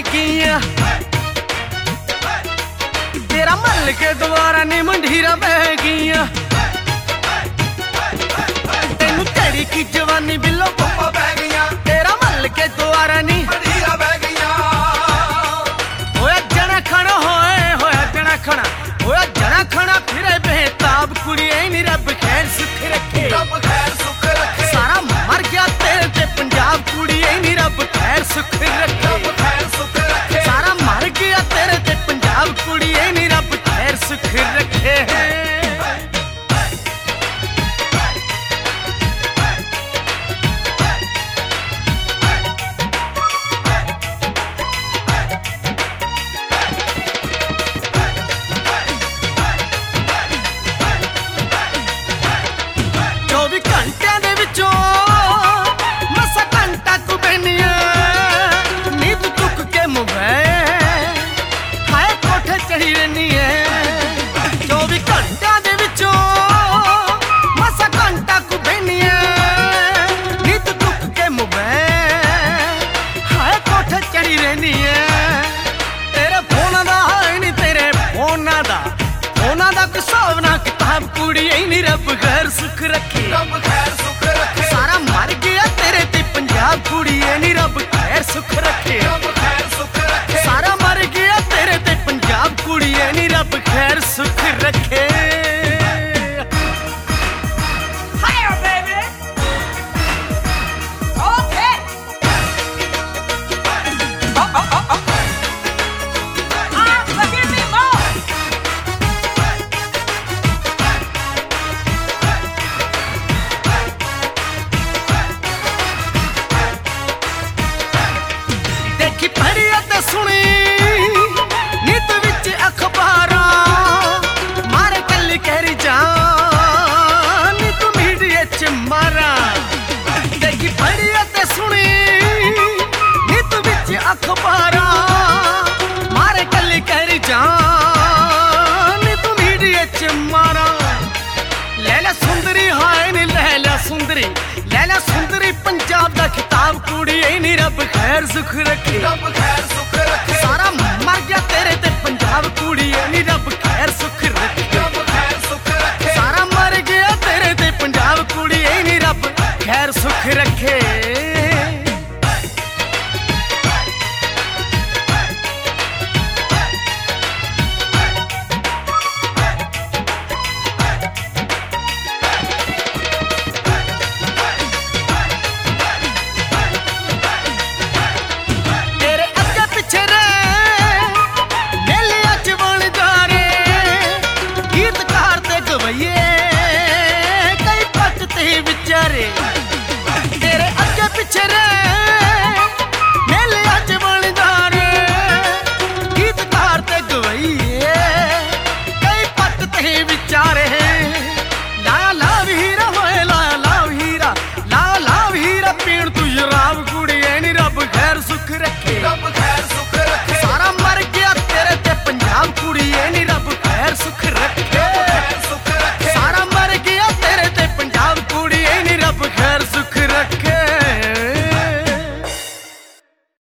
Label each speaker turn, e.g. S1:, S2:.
S1: गईया तेरा मल के दोबारा नी मंडीरा बह गईया तेनू तेरी की जवानी बिलो पप्पा बह गईया तेरा मल के दोबारा नी मंडीरा बह गईया होया जना खड़ा होया जना खड़ा होया जना खड़ा फिरे बेताब कुड़िए नी रब खैर सुख रखे रब खैर सुख रखे सारा मर गया तेरे ते पंजाब कुड़िए नी रब खैर सुख रखे रब खैर सुख रखे सारा मर गया तेरे ते पंजाब कुड़िए नी रब खैर सुख रखे कुड़िए नी रब खैर सुख रखे रब खैर सुख रखे सारा मर गया तेरे ते पंजाब कुड़िए नी रब खैर सुख रखे रब खैर सुख रखे सारा मर गया तेरे ते पंजाब कुड़िए नी रब खैर सुख रखे लैला सुंदरी पंजाब दा खिताब कुड़िए नी रब खैर सुख रखे रब खैर सुख रखे सारा मर गया तेरे ते पंजाब कुड़िए नी रब खैर सुख रखे रब खैर सुख रखे सारा मर गया तेरे ते पंजाब कुड़िए नी रब खैर सुख रखे तेरे अगे पिछे रे मेले अज बन जा रे गीतकार ते गवैये कई पट ते विचारे